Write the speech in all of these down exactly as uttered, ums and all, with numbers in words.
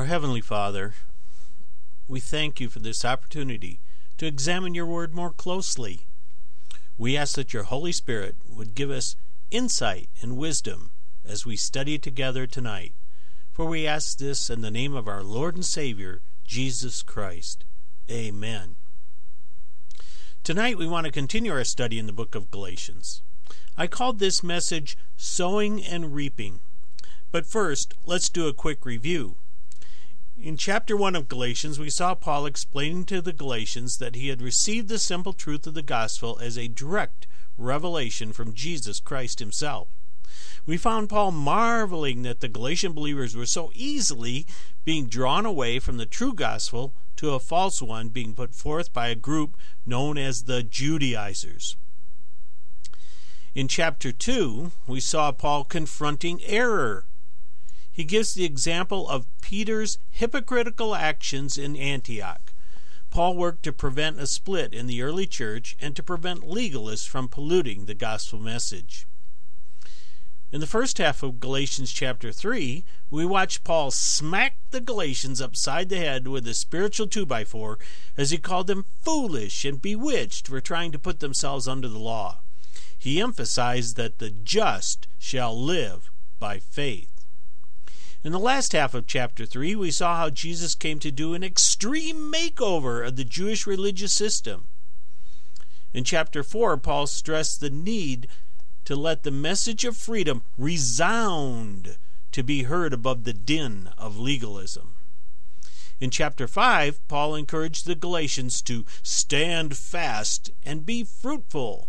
Our Heavenly Father, we thank you for this opportunity to examine your word more closely. We ask that your Holy Spirit would give us insight and wisdom as we study together tonight. For we ask this in the name of our Lord and Savior, Jesus Christ. Amen. Tonight we want to continue our study in the book of Galatians. I called this message Sowing and Reaping. But first, let's do a quick review. In chapter one of Galatians, we saw Paul explaining to the Galatians that he had received the simple truth of the gospel as a direct revelation from Jesus Christ himself. We found Paul marveling that the Galatian believers were so easily being drawn away from the true gospel to a false one being put forth by a group known as the Judaizers. In chapter two, we saw Paul confronting error. He gives the example of Peter's hypocritical actions in Antioch. Paul worked to prevent a split in the early church and to prevent legalists from polluting the gospel message. In the first half of Galatians chapter three, we watch Paul smack the Galatians upside the head with a spiritual two by four as he called them foolish and bewitched for trying to put themselves under the law. He emphasized that the just shall live by faith. In the last half of chapter three, we saw how Jesus came to do an extreme makeover of the Jewish religious system. In chapter four, Paul stressed the need to let the message of freedom resound to be heard above the din of legalism. In chapter five, Paul encouraged the Galatians to stand fast and be fruitful.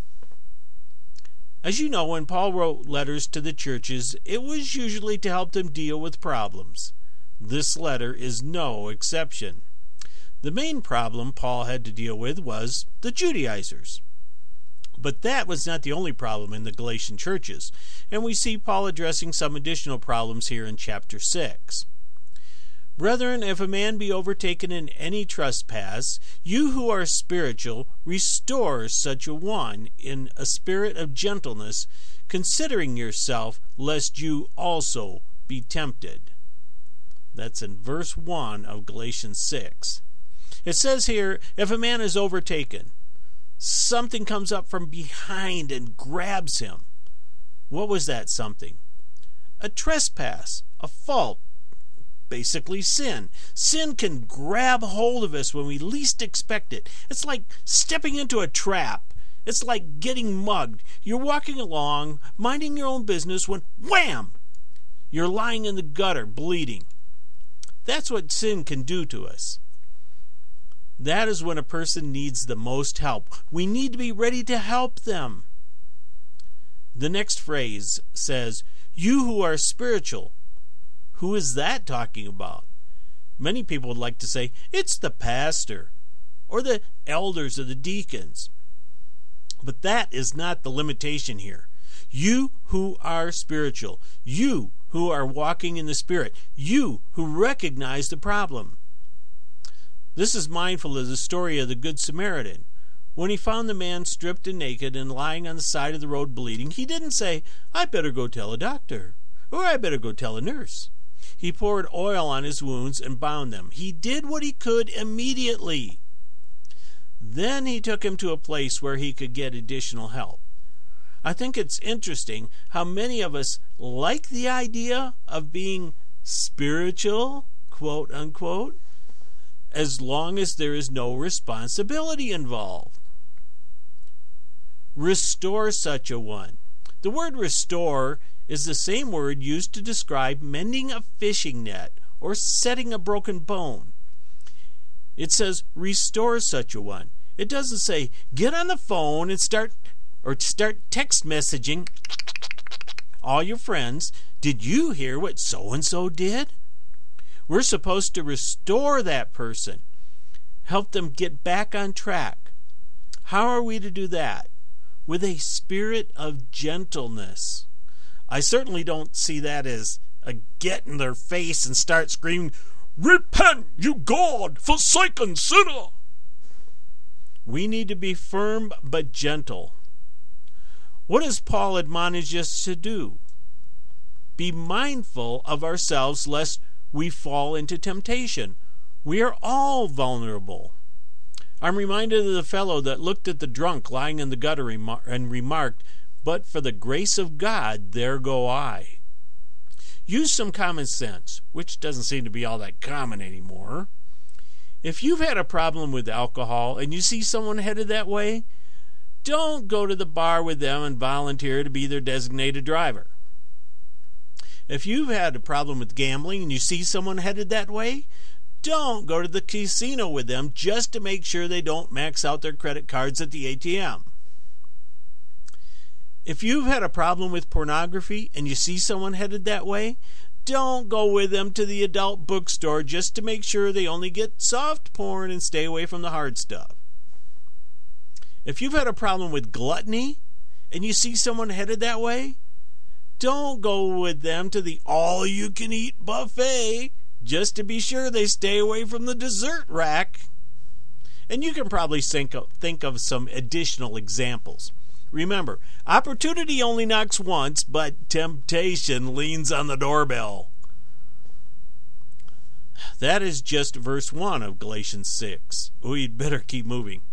As you know, when Paul wrote letters to the churches, it was usually to help them deal with problems. This letter is no exception. The main problem Paul had to deal with was the Judaizers. But that was not the only problem in the Galatian churches, and we see Paul addressing some additional problems here in chapter six. Brethren, if a man be overtaken in any trespass, you who are spiritual, restore such a one in a spirit of gentleness, considering yourself, lest you also be tempted. That's in verse one of Galatians six. It says here, if a man is overtaken, something comes up from behind and grabs him. What was that something? A trespass, a fault. Basically sin. Sin can grab hold of us when we least expect it. It's like stepping into a trap. It's like getting mugged. You're walking along, minding your own business, when wham! You're lying in the gutter, bleeding. That's what sin can do to us. That is when a person needs the most help. We need to be ready to help them. The next phrase says, you who are spiritual. Who is that talking about? Many people would like to say, it's the pastor or the elders or the deacons. But that is not the limitation here. You who are spiritual, you who are walking in the Spirit, you who recognize the problem. This is mindful of the story of the Good Samaritan. When he found the man stripped and naked and lying on the side of the road bleeding, he didn't say, I better go tell a doctor, or I better go tell a nurse. He poured oil on his wounds and bound them. He did what he could immediately. Then he took him to a place where he could get additional help. I think it's interesting how many of us like the idea of being spiritual, quote unquote, as long as there is no responsibility involved. Restore such a one. The word restore is the same word used to describe mending a fishing net or setting a broken bone. It says, restore such a one. It doesn't say, get on the phone and start, or start text messaging all your friends, did you hear what so-and-so did? We're supposed to restore that person, help them get back on track. How are we to do that? With a spirit of gentleness. I certainly don't see that as a get in their face and start screaming, repent, you God-forsaken sinner! We need to be firm but gentle. What does Paul admonish us to do? Be mindful of ourselves lest we fall into temptation. We are all vulnerable. I'm reminded of the fellow that looked at the drunk lying in the gutter and remarked, "But for the grace of God, there go I." Use some common sense, which doesn't seem to be all that common anymore. If you've had a problem with alcohol and you see someone headed that way, don't go to the bar with them and volunteer to be their designated driver. If you've had a problem with gambling and you see someone headed that way, don't go to the casino with them just to make sure they don't max out their credit cards at the A T M. If you've had a problem with pornography and you see someone headed that way, don't go with them to the adult bookstore just to make sure they only get soft porn and stay away from the hard stuff. If you've had a problem with gluttony and you see someone headed that way, don't go with them to the all-you-can-eat buffet just to be sure they stay away from the dessert rack. And you can probably think of, think of some additional examples. Remember, opportunity only knocks once, but temptation leans on the doorbell. That is just verse one of Galatians six. We'd better keep moving.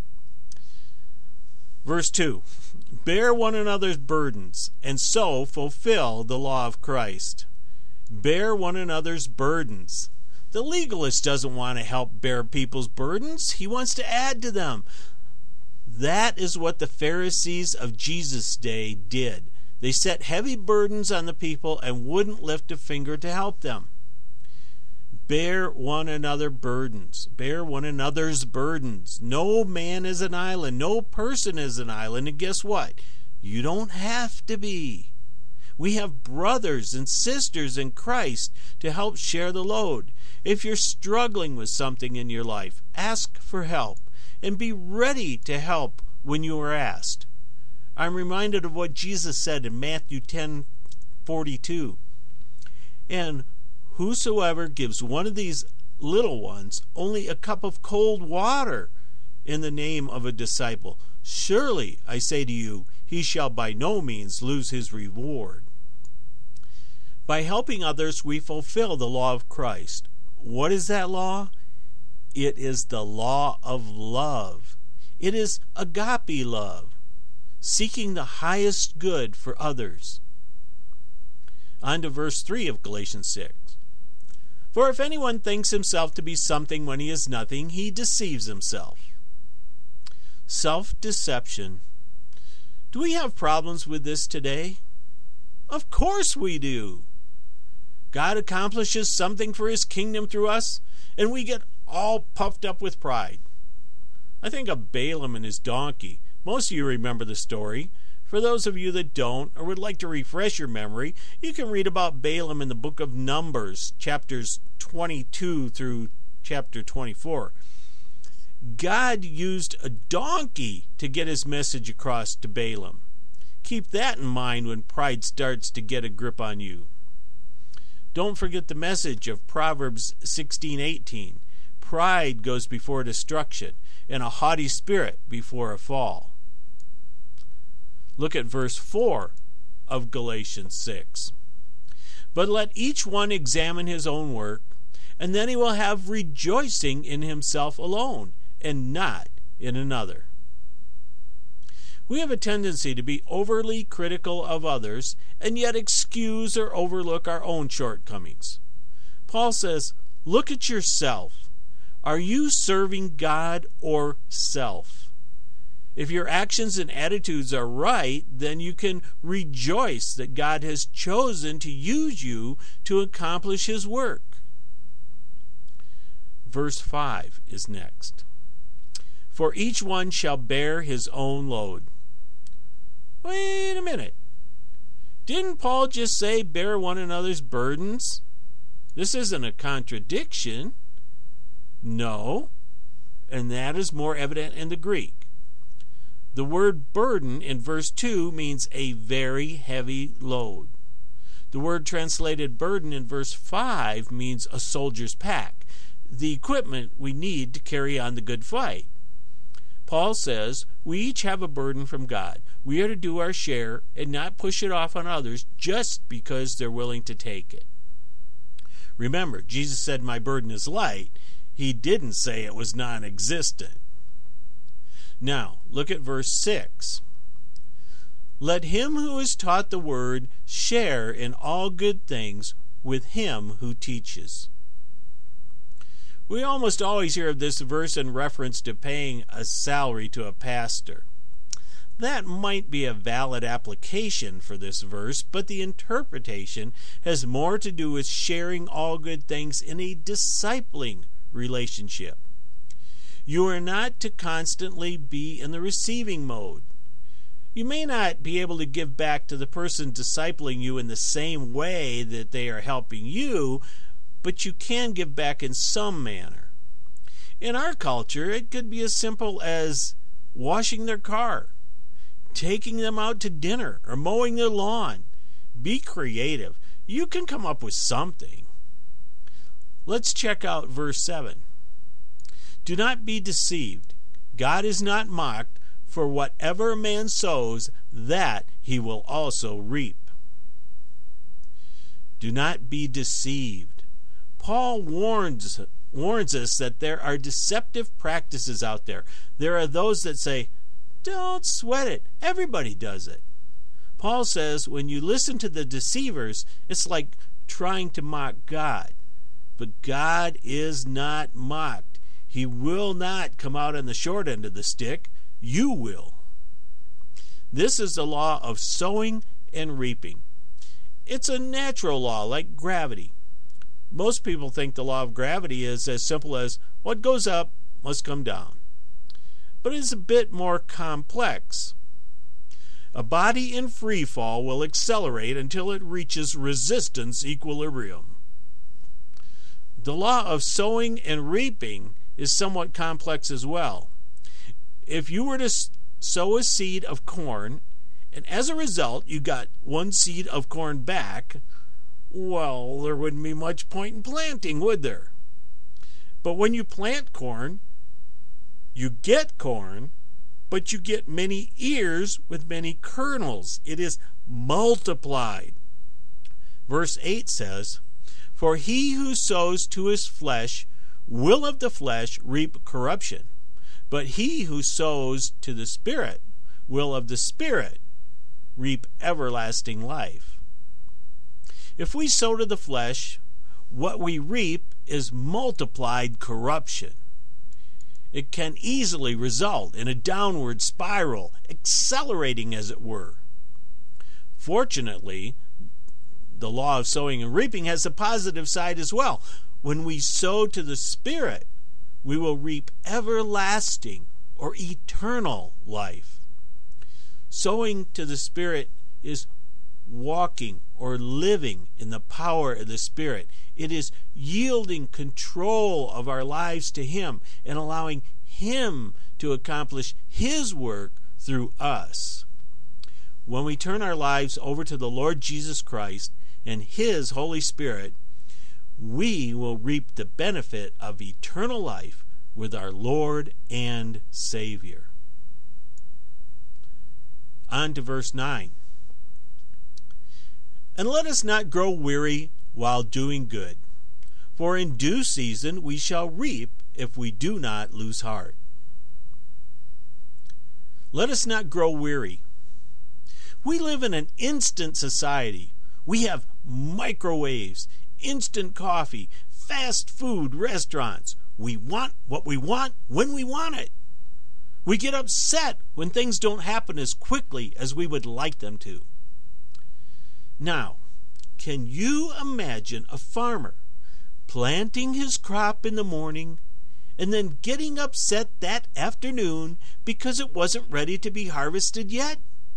Verse two, bear one another's burdens, and so fulfill the law of Christ. Bear one another's burdens. The legalist doesn't want to help bear people's burdens. He wants to add to them. That is what the Pharisees of Jesus' day did. They set heavy burdens on the people and wouldn't lift a finger to help them. Bear one another burdens. Bear one another's burdens. No man is an island. No person is an island. And guess what? You don't have to be. We have brothers and sisters in Christ to help share the load. If you're struggling with something in your life, ask for help and be ready to help when you are asked. I'm reminded of what Jesus said in Matthew ten forty-two. And whosoever gives one of these little ones only a cup of cold water in the name of a disciple, surely, I say to you, he shall by no means lose his reward. By helping others, we fulfill the law of Christ. What is that law? It is the law of love. It is agape love, seeking the highest good for others. On to verse three of Galatians six. For if anyone thinks himself to be something when he is nothing, he deceives himself. Self-deception. Do we have problems with this today? Of course we do. God accomplishes something for his kingdom through us, and we get all puffed up with pride. I think of Balaam and his donkey. Most of you remember the story. For those of you that don't or would like to refresh your memory, you can read about Balaam in the book of Numbers, chapters twenty-two through chapter twenty-four. God used a donkey to get his message across to Balaam. Keep that in mind when pride starts to get a grip on you. Don't forget the message of Proverbs sixteen eighteen. Pride goes before destruction, and a haughty spirit before a fall. Look at verse four of Galatians six. But let each one examine his own work, and then he will have rejoicing in himself alone, and not in another. We have a tendency to be overly critical of others, and yet excuse or overlook our own shortcomings. Paul says, look at yourself. Are you serving God or self? If your actions and attitudes are right, then you can rejoice that God has chosen to use you to accomplish his work. Verse five is next. For each one shall bear his own load. Wait a minute. Didn't Paul just say bear one another's burdens? This isn't a contradiction. No, and that is more evident in the Greek. The word burden in verse two means a very heavy load. The word translated burden in verse five means a soldier's pack, the equipment we need to carry on the good fight. Paul says we each have a burden from God. We are to do our share and not push it off on others just because they're willing to take it. Remember, Jesus said, "My burden is light." He didn't say it was non-existent. Now, look at verse six. Let him who is taught the word share in all good things with him who teaches. We almost always hear of this verse in reference to paying a salary to a pastor. That might be a valid application for this verse, but the interpretation has more to do with sharing all good things in a discipling relationship. You are not to constantly be in the receiving mode. You may not be able to give back to the person discipling you in the same way that they are helping you, but you can give back in some manner. In our culture, it could be as simple as washing their car, taking them out to dinner, or mowing their lawn. Be creative. You can come up with something. Let's check out verse seven. Do not be deceived. God is not mocked, for whatever a man sows, that he will also reap. Do not be deceived. Paul warns, warns us that there are deceptive practices out there. There are those that say, "Don't sweat it. Everybody does it." Paul says when you listen to the deceivers, it's like trying to mock God. But God is not mocked. He will not come out on the short end of the stick. You will. This is the law of sowing and reaping. It's a natural law like gravity. Most people think the law of gravity is as simple as what goes up must come down. But it's a bit more complex. A body in free fall will accelerate until it reaches resistance equilibrium. The law of sowing and reaping is somewhat complex as well. If you were to sow a seed of corn, and as a result you got one seed of corn back, well, there wouldn't be much point in planting, would there? But when you plant corn, you get corn, but you get many ears with many kernels. It is multiplied. Verse eight says, "For he who sows to his flesh will of the flesh reap corruption, but he who sows to the Spirit will of the Spirit reap everlasting life." If we sow to the flesh, what we reap is multiplied corruption. It can easily result in a downward spiral, accelerating as it were. Fortunately, the law of sowing and reaping has a positive side as well. When we sow to the Spirit, we will reap everlasting or eternal life. Sowing to the Spirit is walking or living in the power of the Spirit. It is yielding control of our lives to Him and allowing Him to accomplish His work through us. When we turn our lives over to the Lord Jesus Christ and His Holy Spirit, we will reap the benefit of eternal life with our Lord and Savior. On to verse nine. "And let us not grow weary while doing good, for in due season we shall reap if we do not lose heart." Let us not grow weary. We live in an instant society. We have microwaves, instant coffee, fast food restaurants. We want what we want when we want it. We get upset when things don't happen as quickly as we would like them to. Now, can you imagine a farmer planting his crop in the morning and then getting upset that afternoon because it wasn't ready to be harvested yet?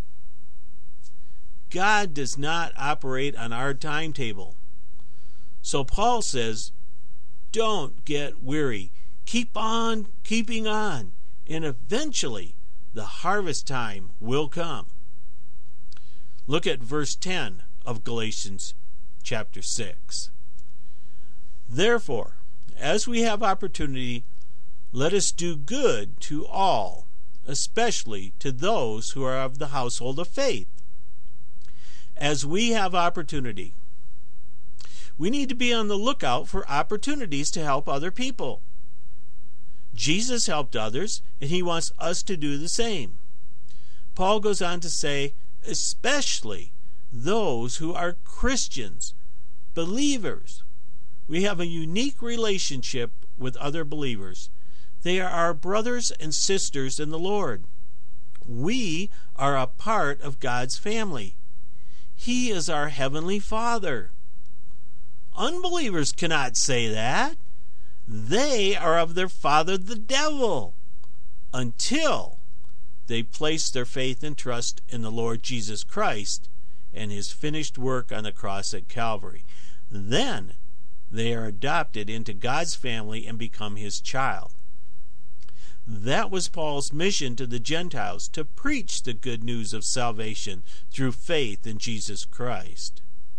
God does not operate on our timetable. So Paul says, don't get weary. Keep on keeping on, and eventually the harvest time will come. Look at verse ten of Galatians chapter six. "Therefore, as we have opportunity, let us do good to all, especially to those who are of the household of faith." As we have opportunity. We need to be on the lookout for opportunities to help other people. Jesus helped others, and he wants us to do the same. Paul goes on to say, especially those who are Christians, believers. We have a unique relationship with other believers. They are our brothers and sisters in the Lord. We are a part of God's family. He is our heavenly Father. Unbelievers cannot say that. They are of their father the devil, until they place their faith and trust in the Lord Jesus Christ and his finished work on the cross at Calvary. Then they are adopted into God's family and become his child. That was Paul's mission to the Gentiles, to preach the good news of salvation through faith in Jesus Christ.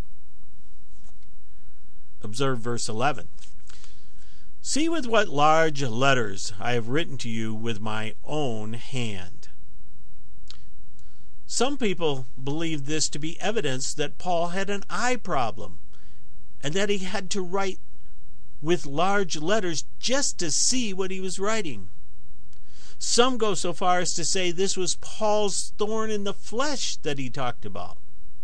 Observe verse eleven. See with what large letters I have written to you with my own hand. Some people believe this to be evidence that Paul had an eye problem, and that he had to write with large letters just to see what he was writing. Some go so far as to say this was Paul's thorn in the flesh that he talked about.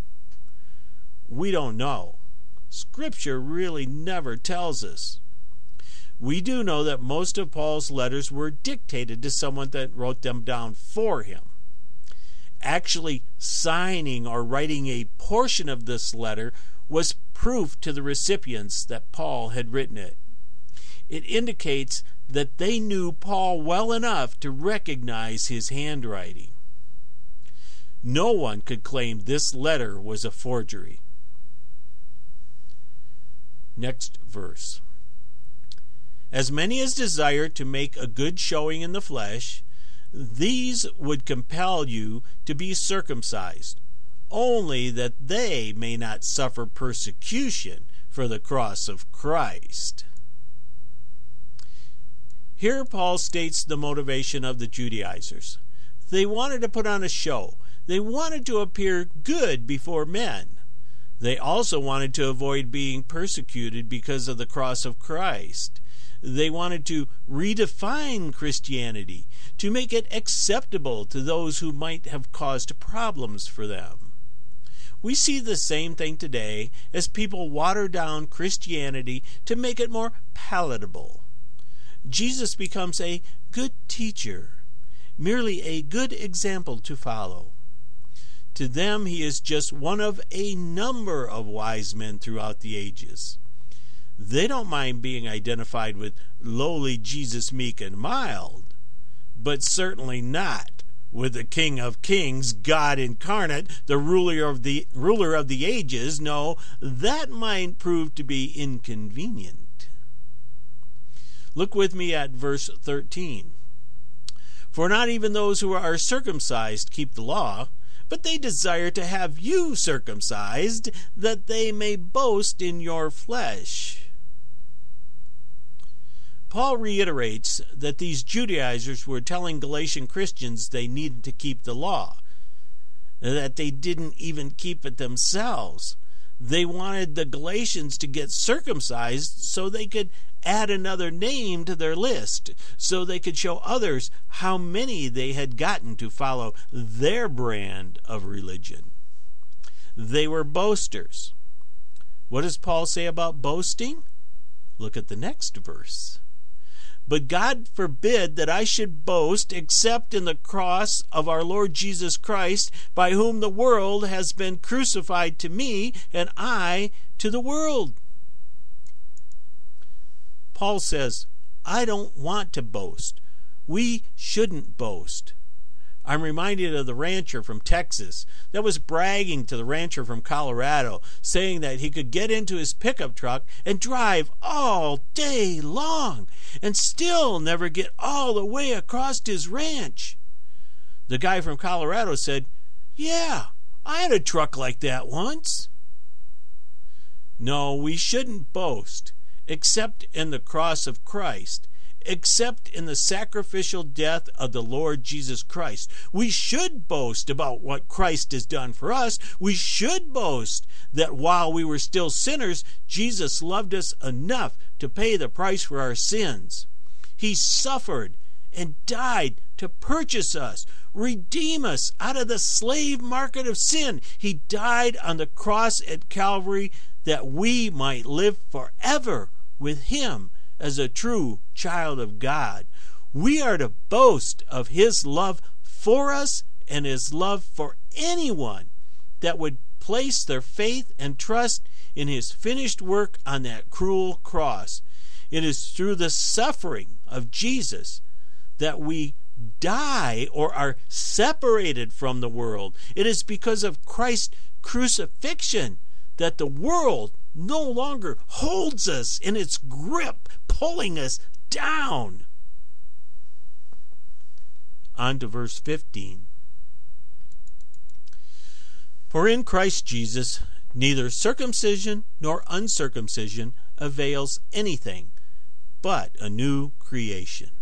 We don't know. Scripture really never tells us. We do know that most of Paul's letters were dictated to someone that wrote them down for him. Actually signing or writing a portion of this letter was proof to the recipients that Paul had written it. It indicates that they knew Paul well enough to recognize his handwriting. No one could claim this letter was a forgery. Next verse. As many as desire to make a good showing in the flesh, these would compel you to be circumcised, only that they may not suffer persecution for the cross of Christ. Here Paul states the motivation of the Judaizers. They wanted to put on a show. They wanted to appear good before men. They also wanted to avoid being persecuted because of the cross of Christ. They wanted to redefine Christianity, to make it acceptable to those who might have caused problems for them. We see the same thing today as people water down Christianity to make it more palatable. Jesus becomes a good teacher, merely a good example to follow. To them, he is just one of a number of wise men throughout the ages. They don't mind being identified with lowly Jesus, meek and mild, but certainly not with the King of Kings, God incarnate, the ruler of the ruler of the ages. No, that might prove to be inconvenient. Look with me at verse thirteen. For not even those who are circumcised keep the law, but they desire to have you circumcised, that they may boast in your flesh. Paul reiterates that these Judaizers were telling Galatian Christians they needed to keep the law, that they didn't even keep it themselves. They wanted the Galatians to get circumcised so they could add another name to their list, so they could show others how many they had gotten to follow their brand of religion. They were boasters. What does Paul say about boasting? Look at the next verse. But God forbid that I should boast except in the cross of our Lord Jesus Christ, by whom the world has been crucified to me, and I to the world. Paul says, I don't want to boast. We shouldn't boast. I'm reminded of the rancher from Texas that was bragging to the rancher from Colorado, saying that he could get into his pickup truck and drive all day long and still never get all the way across his ranch. The guy from Colorado said, yeah, I had a truck like that once. No, we shouldn't boast except in the cross of Christ except in the sacrificial death of the Lord Jesus Christ. We should boast about what Christ has done for us. We should boast that while we were still sinners, Jesus loved us enough to pay the price for our sins. He suffered and died to purchase us, redeem us out of the slave market of sin. He died on the cross at Calvary that we might live forever with Him as a true child of God. We are to boast of His love for us and His love for anyone that would place their faith and trust in His finished work on that cruel cross. It is through the suffering of Jesus that we die or are separated from the world. It is because of Christ's crucifixion that the world no longer holds us in its grip, pulling us down. On to verse fifteen. For in Christ Jesus neither circumcision nor uncircumcision avails anything, but a new creation.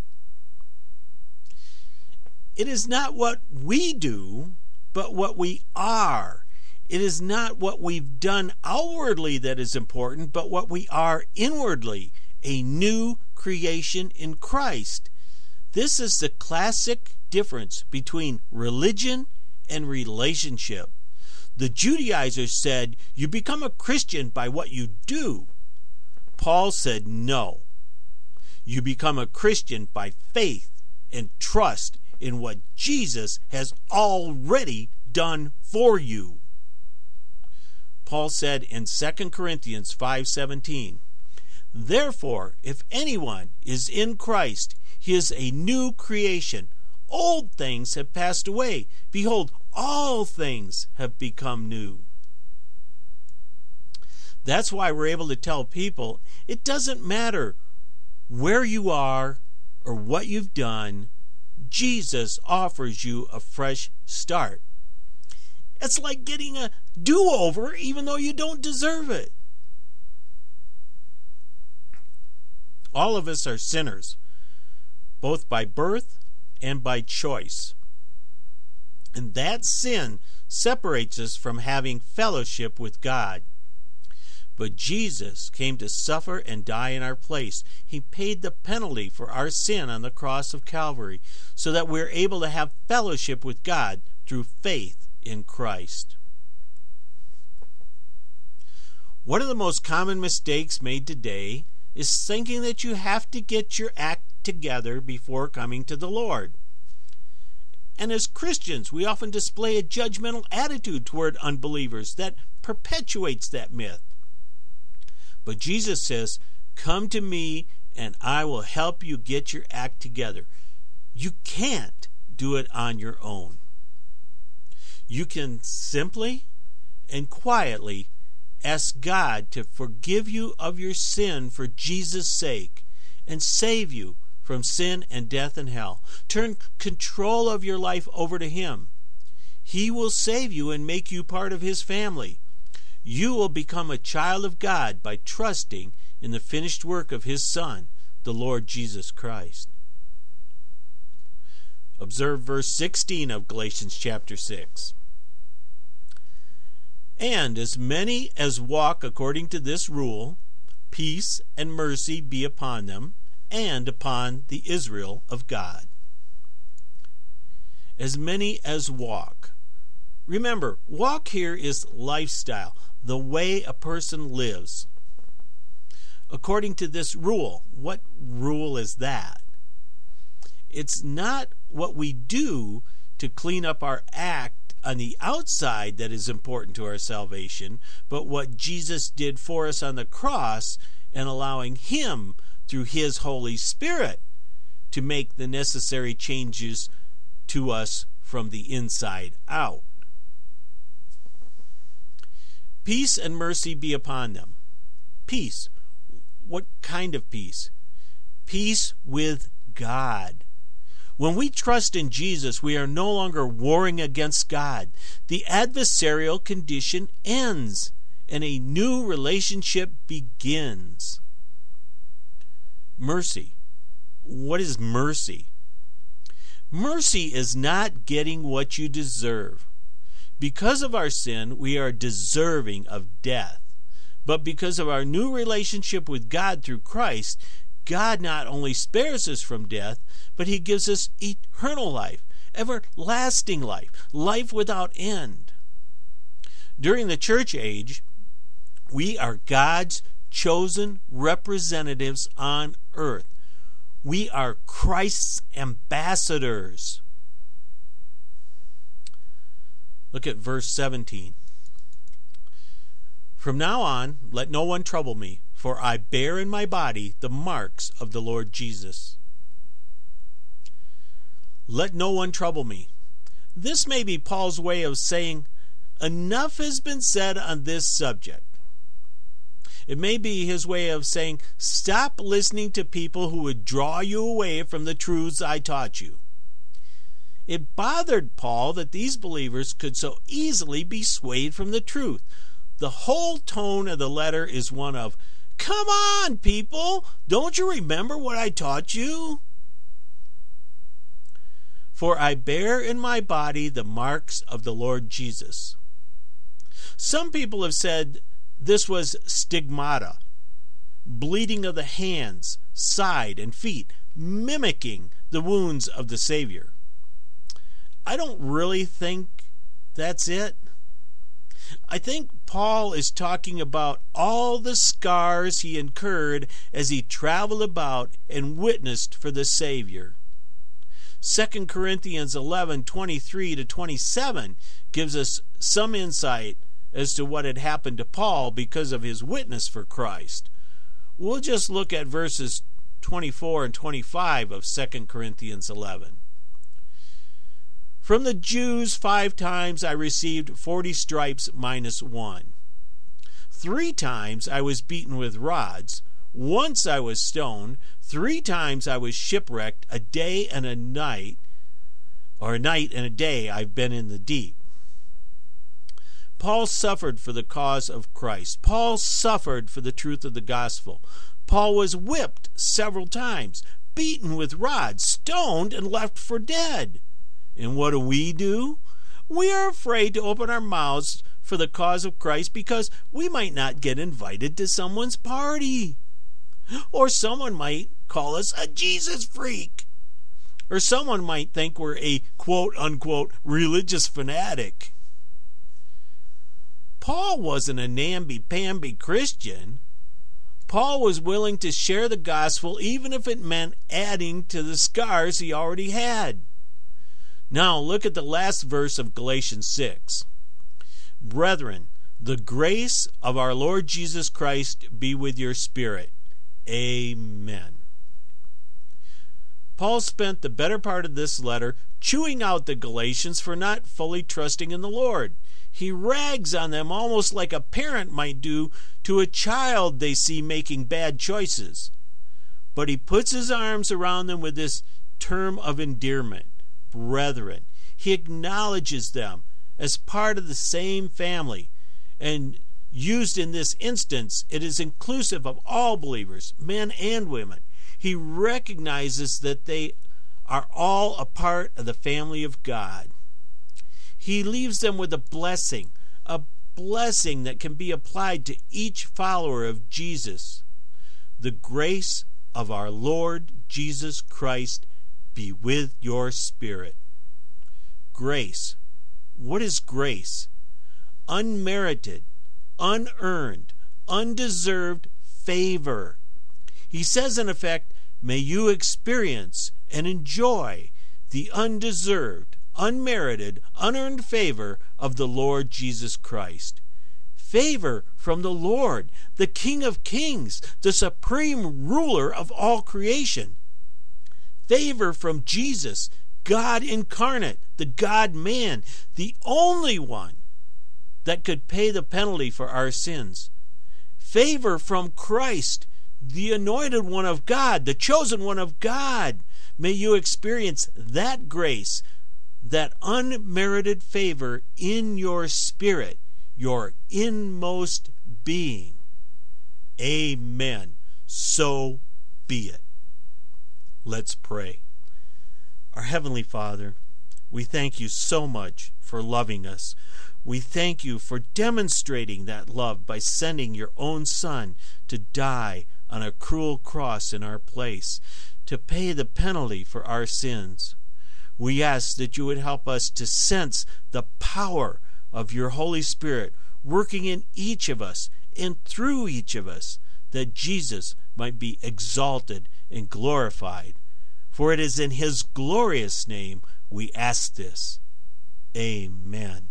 It is not what we do, but what we are. It is not what we've done outwardly that is important, but what we are inwardly, a new creation in Christ. This is the classic difference between religion and relationship. The Judaizers said, you become a Christian by what you do. Paul said, no. You become a Christian by faith and trust in what Jesus has already done for you. Paul said in Second Corinthians five seventeen, therefore, if anyone is in Christ, he is a new creation. Old things have passed away. Behold, all things have become new. That's why we're able to tell people it doesn't matter where you are or what you've done. Jesus offers you a fresh start. It's like getting a do-over even though you don't deserve it. All of us are sinners, both by birth and by choice. And that sin separates us from having fellowship with God. But Jesus came to suffer and die in our place. He paid the penalty for our sin on the cross of Calvary so that we're able to have fellowship with God through faith in Christ. One of the most common mistakes made today is thinking that you have to get your act together before coming to the Lord. And as Christians, we often display a judgmental attitude toward unbelievers that perpetuates that myth. But Jesus says, come to me and I will help you get your act together. You can't do it on your own. You can simply and quietly ask God to forgive you of your sin for Jesus' sake and save you from sin and death and hell. Turn control of your life over to Him. He will save you and make you part of His family. You will become a child of God by trusting in the finished work of His Son, the Lord Jesus Christ. Observe verse sixteen of Galatians chapter six. And as many as walk according to this rule, peace and mercy be upon them, and upon the Israel of God. As many as walk. Remember, walk here is lifestyle, the way a person lives. According to this rule, what rule is that? It's not what we do to clean up our act on the outside that is important to our salvation, but what Jesus did for us on the cross and allowing Him through His Holy Spirit to make the necessary changes to us from the inside out. Peace and mercy be upon them. Peace. What kind of peace? Peace with God. When we trust in Jesus, we are no longer warring against God. The adversarial condition ends, and a new relationship begins. Mercy. what is mercy? Mercy is not getting what you deserve. Because of our sin, we are deserving of death. But because of our new relationship with God through Christ, God not only spares us from death, but He gives us eternal life, everlasting life, life without end. During the church age, we are God's chosen representatives on earth. We are Christ's ambassadors. Look at verse seventeen. From now on, let no one trouble me, for I bear in my body the marks of the Lord Jesus. Let no one trouble me. This may be Paul's way of saying, enough has been said on this subject. It may be his way of saying, stop listening to people who would draw you away from the truths I taught you. It bothered Paul that these believers could so easily be swayed from the truth. The whole tone of the letter is one of, come on, people, don't you remember what I taught you? For I bear in my body the marks of the Lord Jesus. Some people have said this was stigmata, bleeding of the hands, side, and feet, mimicking the wounds of the Savior. I don't really think that's it. I think Paul is talking about all the scars he incurred as he traveled about and witnessed for the Savior. Second Corinthians eleven twenty-three to twenty-seven gives us some insight as to what had happened to Paul because of his witness for Christ. We'll just look at verses twenty-four and twenty-five of Second Corinthians eleven. From the Jews five times I received forty stripes minus one. Three times I was beaten with rods. Once I was stoned. Three times I was shipwrecked. A day and a night, or a night and a day I've been in the deep. Paul suffered for the cause of Christ. Paul suffered for the truth of the gospel. Paul was whipped several times, beaten with rods, stoned, and left for dead. And what do we do? We are afraid to open our mouths for the cause of Christ because we might not get invited to someone's party. Or someone might call us a Jesus freak. Or someone might think we're a quote-unquote religious fanatic. Paul wasn't a namby-pamby Christian. Paul was willing to share the gospel even if it meant adding to the scars he already had. Now look at the last verse of Galatians six. Brethren, the grace of our Lord Jesus Christ be with your spirit. Amen. Paul spent the better part of this letter chewing out the Galatians for not fully trusting in the Lord. He rags on them almost like a parent might do to a child they see making bad choices. But he puts his arms around them with this term of endearment, brethren. He acknowledges them as part of the same family, and used in this instance, it is inclusive of all believers, men and women. He recognizes that they are all a part of the family of God. He leaves them with a blessing, a blessing that can be applied to each follower of Jesus. The grace of our Lord Jesus Christ be with your spirit. Grace. What is grace? Unmerited, unearned, undeserved favor. He says, in effect, may you experience and enjoy the undeserved, unmerited, unearned favor of the Lord Jesus Christ. Favor from the Lord, the King of Kings, the supreme ruler of all creation. Favor from Jesus, God incarnate, the God-man, the only one that could pay the penalty for our sins. Favor from Christ, the anointed one of God, the chosen one of God. May you experience that grace, that unmerited favor in your spirit, your inmost being. Amen. So be it. Let's pray. Our Heavenly Father, we thank you so much for loving us. We thank you for demonstrating that love by sending your own Son to die on a cruel cross in our place, to pay the penalty for our sins. We ask that you would help us to sense the power of your Holy Spirit working in each of us and through each of us, that Jesus might be exalted and glorified. For it is in his glorious name we ask this. Amen.